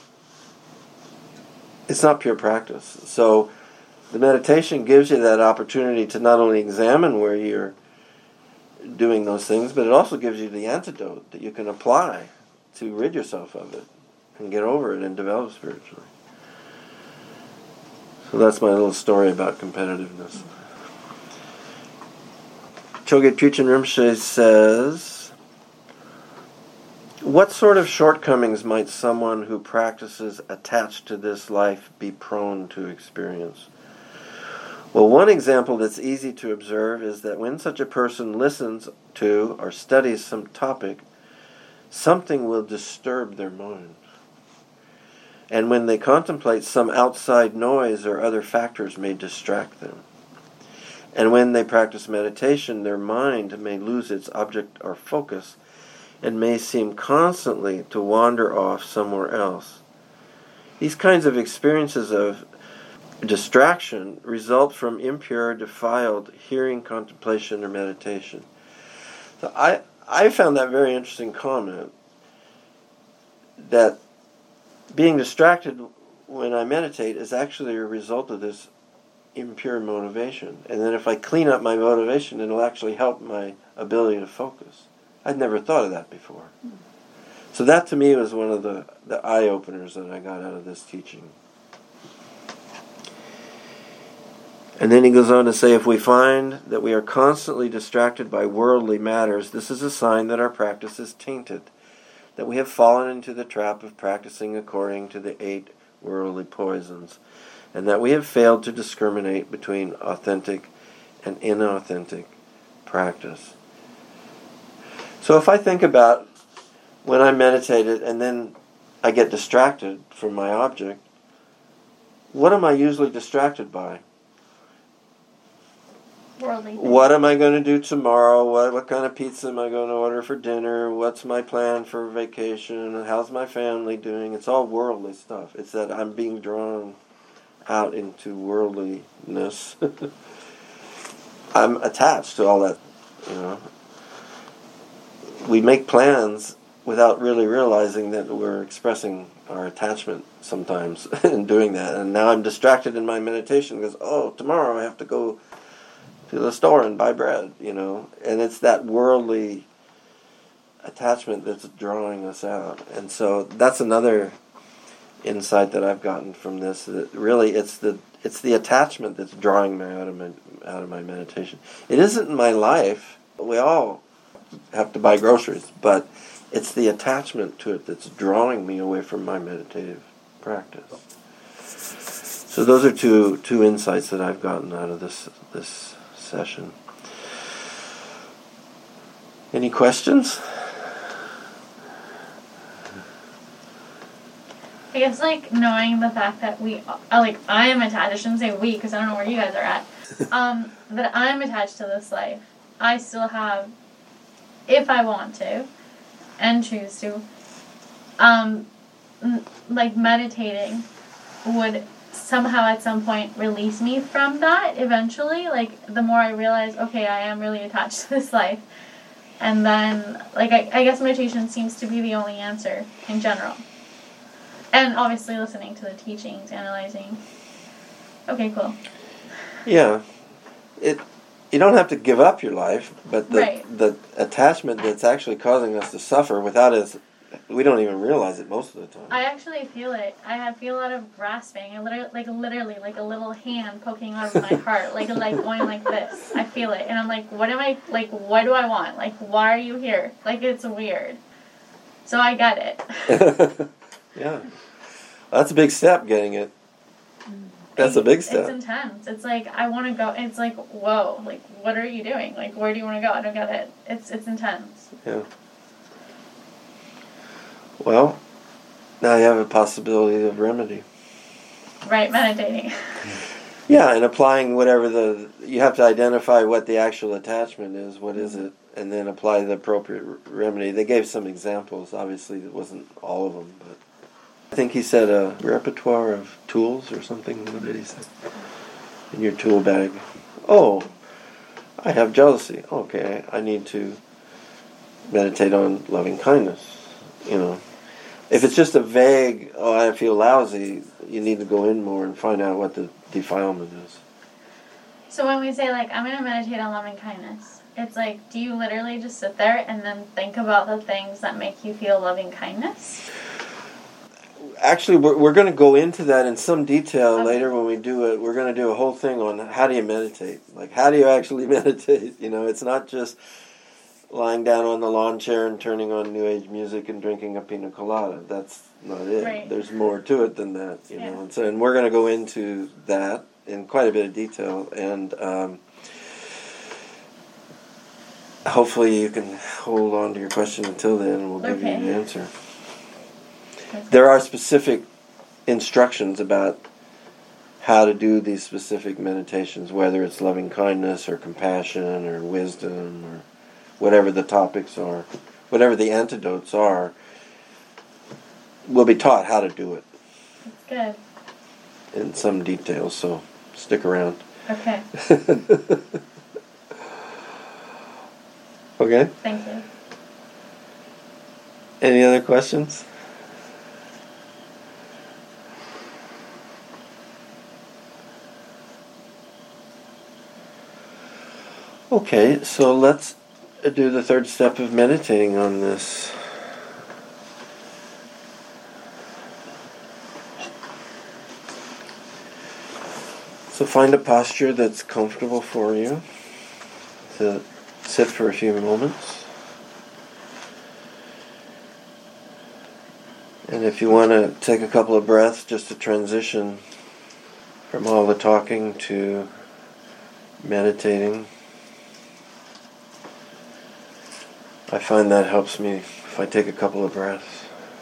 it's not pure practice. So the meditation gives you that opportunity to not only examine where you're doing those things, but it also gives you the antidote that you can apply to rid yourself of it and get over it and develop spiritually. So that's my little story about competitiveness. Chogyam Trichin Rinpoche says, what sort of shortcomings might someone who practices attached to this life be prone to experience? Well, one example that's easy to observe is that when such a person listens to or studies some topic, something will disturb their mind. And when they contemplate, some outside noise or other factors may distract them. And when they practice meditation, their mind may lose its object or focus and may seem constantly to wander off somewhere else. These kinds of experiences of distraction result from impure, defiled hearing, contemplation, or meditation. So I, I found that very interesting comment, that being distracted when I meditate is actually a result of this impure motivation. And then if I clean up my motivation, it'll actually help my ability to focus. I'd never thought of that before. So that to me was one of the, the eye-openers that I got out of this teaching. And then he goes on to say, if we find that we are constantly distracted by worldly matters, this is a sign that our practice is tainted, that we have fallen into the trap of practicing according to the eight worldly poisons, and that we have failed to discriminate between authentic and inauthentic practice. So if I think about when I meditated and then I get distracted from my object, what am I usually distracted by? Worldly things. What am I going to do tomorrow? What what kind of pizza am I going to order for dinner? What's my plan for vacation? How's my family doing? It's all worldly stuff. It's that I'm being drawn out into worldliness. I'm attached to all that, you know. We make plans without really realizing that we're expressing our attachment sometimes in doing that. And now I'm distracted in my meditation because, oh, tomorrow I have to go to the store and buy bread, you know. And it's that worldly attachment that's drawing us out. And so that's another insight that I've gotten from this, that really it's the it's the attachment that's drawing me out of my out of my meditation. It isn't my life. We all have to buy groceries, but it's the attachment to it that's drawing me away from my meditative practice. So those are two two insights that I've gotten out of this this session. Any questions? I guess, like, knowing the fact that we, uh, like, I am attached, I shouldn't say we, because I don't know where you guys are at, um, that I'm attached to this life. I still have, if I want to, and choose to, um, m- like, meditating would somehow at some point release me from that eventually. Like, the more I realize, okay, I am really attached to this life. And then, like, I, I guess meditation seems to be the only answer in general. And obviously listening to the teachings, analyzing. Okay, cool. Yeah. It you don't have to give up your life, but the Right. the attachment that's actually causing us to suffer without us, we don't even realize it most of the time. I actually feel it. I have feel a lot of grasping. I literally, like literally, like a little hand poking out of my heart, like like going like this. I feel it, and I'm like, what am I like? What do I want? Like, why are you here? Like, it's weird. So I get it. Yeah, that's a big step. Getting it. That's a big step. It's intense. It's like I want to go. It's like, whoa. Like, what are you doing? Like, where do you want to go? I don't get it. It's it's intense. Yeah. Well, now you have a possibility of remedy. Right, meditating. Yeah, and applying whatever the... You have to identify what the actual attachment is, what is it, and then apply the appropriate r- remedy. They gave some examples, obviously it wasn't all of them, but... I think he said a repertoire of tools or something, what did he say? In your tool bag. Oh, I have jealousy. Okay, I need to meditate on loving kindness, you know. If it's just a vague, oh, I feel lousy, you need to go in more and find out what the defilement is. So when we say, like, I'm going to meditate on loving kindness, it's like, do you literally just sit there and then think about the things that make you feel loving kindness? Actually, we're, we're going to go into that in some detail Okay. later when we do it. We're going to do a whole thing on how do you meditate. Like, how do you actually meditate? You know, it's not just lying down on the lawn chair and turning on New Age music and drinking a pina colada. That's not it. Right. There's more to it than that, you Yeah. know. And so, and we're going to go into that in quite a bit of detail, and um, hopefully you can hold on to your question until then, and we'll give Okay. you an answer. There are specific instructions about how to do these specific meditations, whether it's loving kindness or compassion or wisdom or whatever the topics are, whatever the antidotes are, we'll be taught how to do it. That's good. In some detail, so stick around. Okay. Okay? Thank you. Any other questions? Okay, so let's do the third step of meditating on this. So find a posture that's comfortable for you to sit for a few moments. And if you want to take a couple of breaths just to transition from all the talking to meditating, I find that helps me if I take a couple of breaths.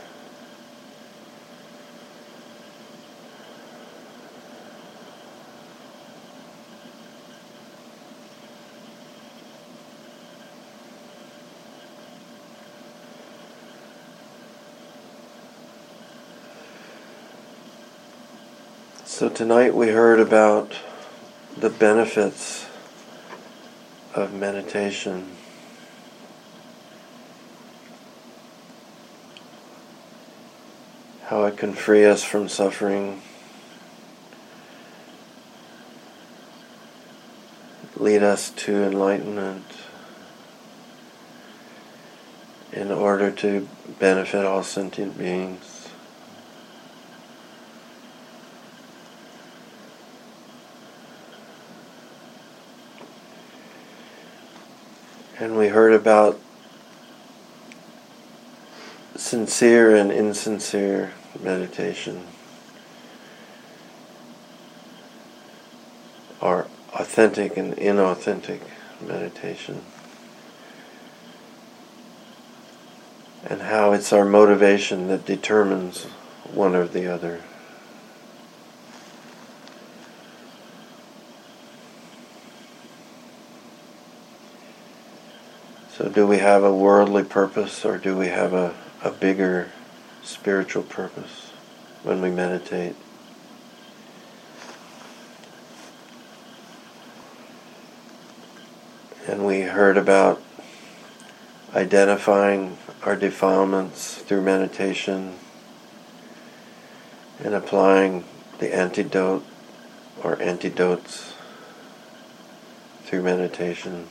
So tonight we heard about the benefits of meditation. How it can free us from suffering, lead us to enlightenment in order to benefit all sentient beings. And we heard about sincere and insincere meditation, or authentic and inauthentic meditation, and how it's our motivation that determines one or the other. So do we have a worldly purpose, or do we have a, a bigger spiritual purpose when we meditate? And we heard about identifying our defilements through meditation and applying the antidote or antidotes through meditation.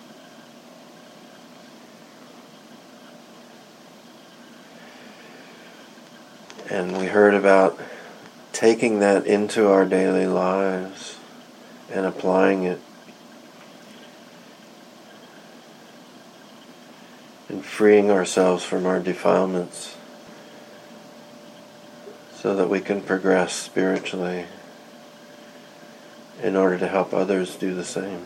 And we heard about taking that into our daily lives and applying it and freeing ourselves from our defilements so that we can progress spiritually in order to help others do the same.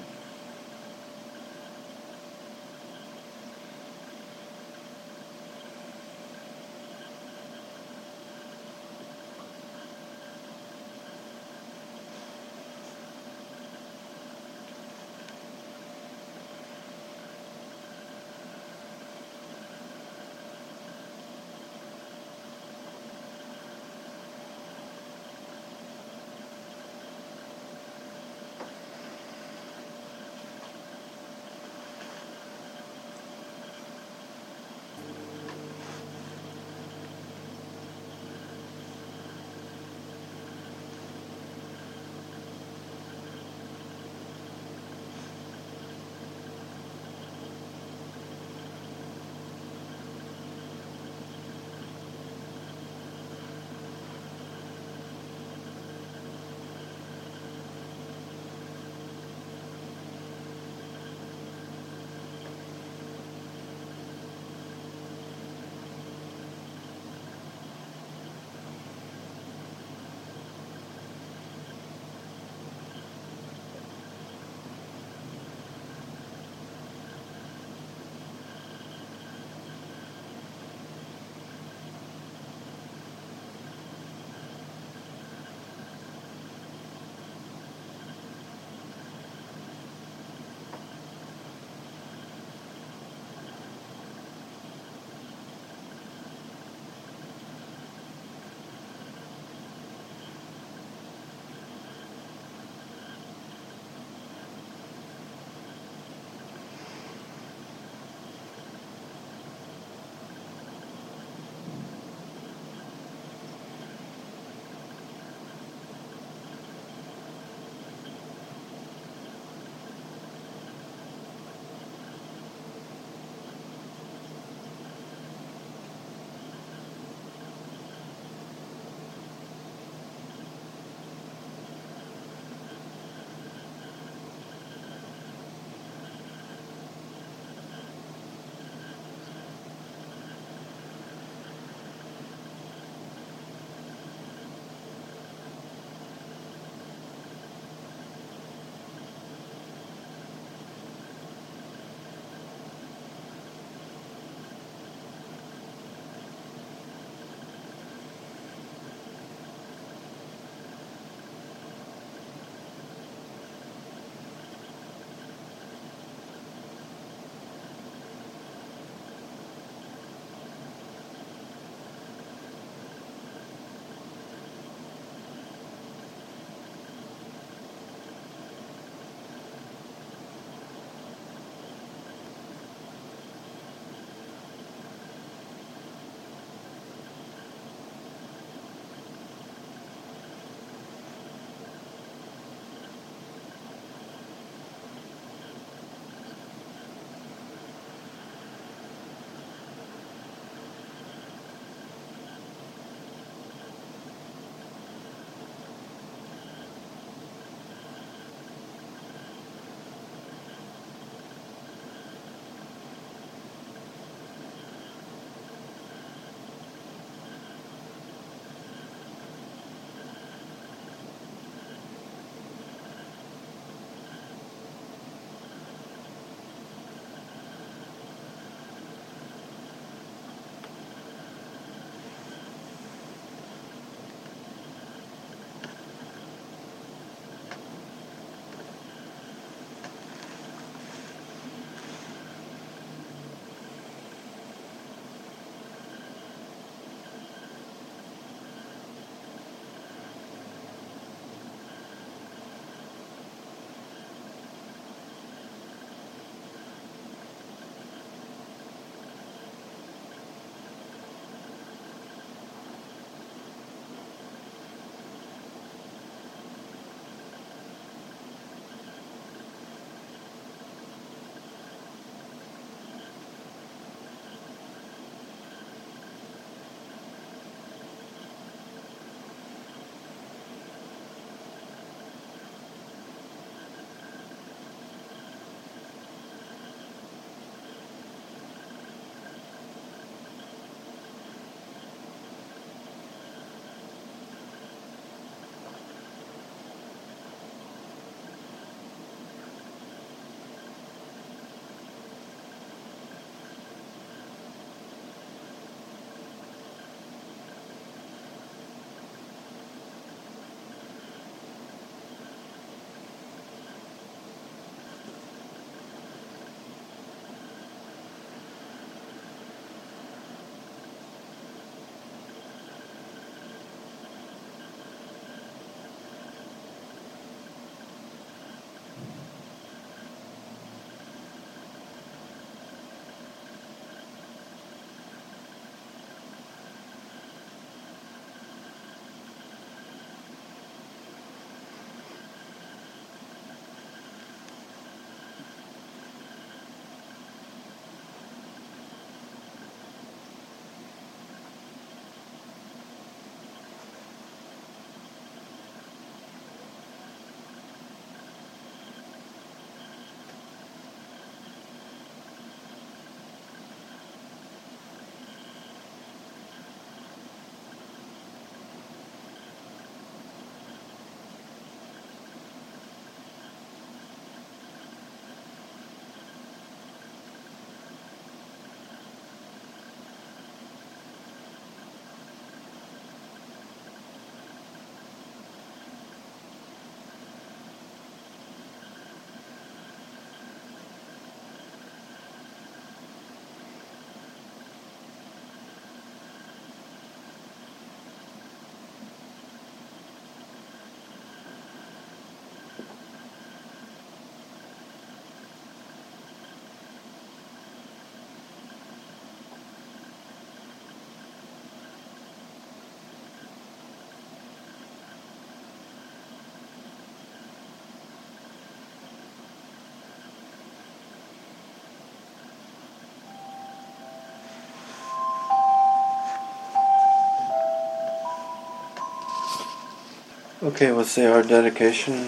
Okay, we'll say our dedication.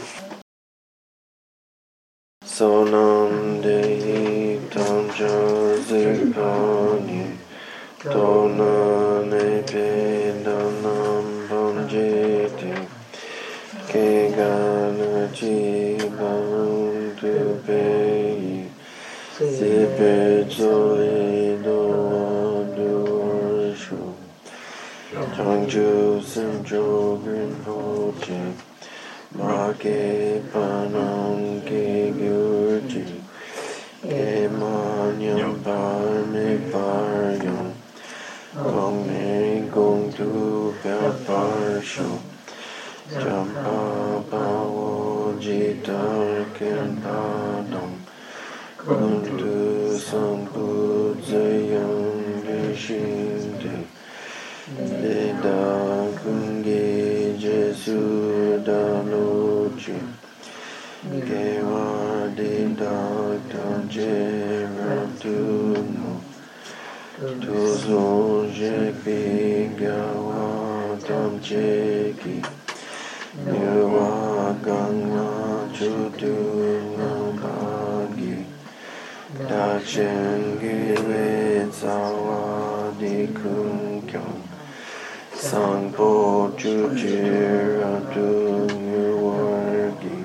Sonam Dei Tamja Zikani Dona Nepe Danam Banjeti Kegana Jibam Tupeyi Sipe Zoli Doa Duarshu Changju Simjo Grinpoche Mage Panam Ke Gyurji Ke Manyam Parme Paryam Gong Me Gong Tu Parsho Jampa Pawo Jita Ken Padam Kuntu Sampuzayam Vishinte Leda Kungi Jesu Danuchi Gewa Dida Tanjeratuno Tuzo Jepi Gawa Tamcheki Nyuwa Gangwa Chutu Nabagi Dachen Giwe Zawa Dikunkyon Sangpo Chujira Dunguwargi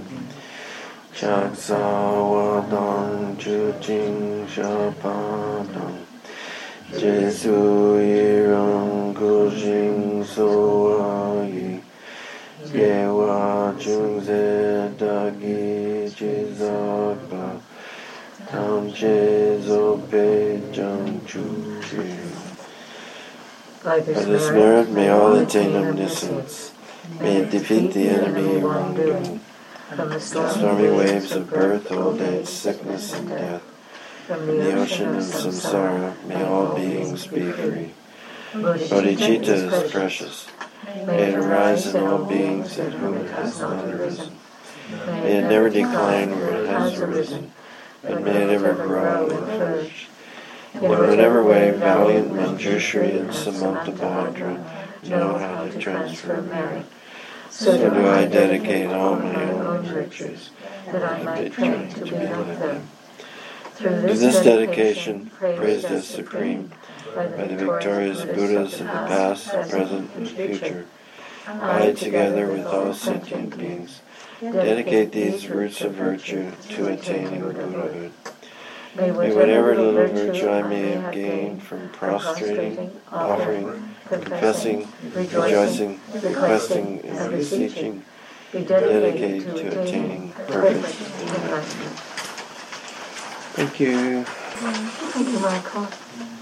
Chaksawa Dang Chujing Shapadang Jesu Yirang Kujing Soayi Yewa Chungze Dagi Jizakba Tam Jezope Jang Chuji. By this merit, may all attain omniscience. May it defeat the enemy wrongdoing. From the stormy waves of birth, old age, sickness, and death. From the ocean of samsara, may all beings be free. Bodhicitta is precious. May it arise in all beings at whom it has not arisen. May it never decline where it has arisen, but may it ever grow and flourish. In whatever way valiant Manjushri and Samantabhadra know how to transfer merit, so do I dedicate all my own virtues, that I might train to be like them. Through this dedication, praised as supreme by the victorious Buddhas of the past, present, and future, I, together with all sentient beings, dedicate these roots of virtue to attaining Buddhahood. May whatever little virtue I may have gained from prostrating, offering, confessing, rejoicing, requesting, and beseeching be dedicated to attaining perfect enlightenment. Thank you. Thank you, Michael.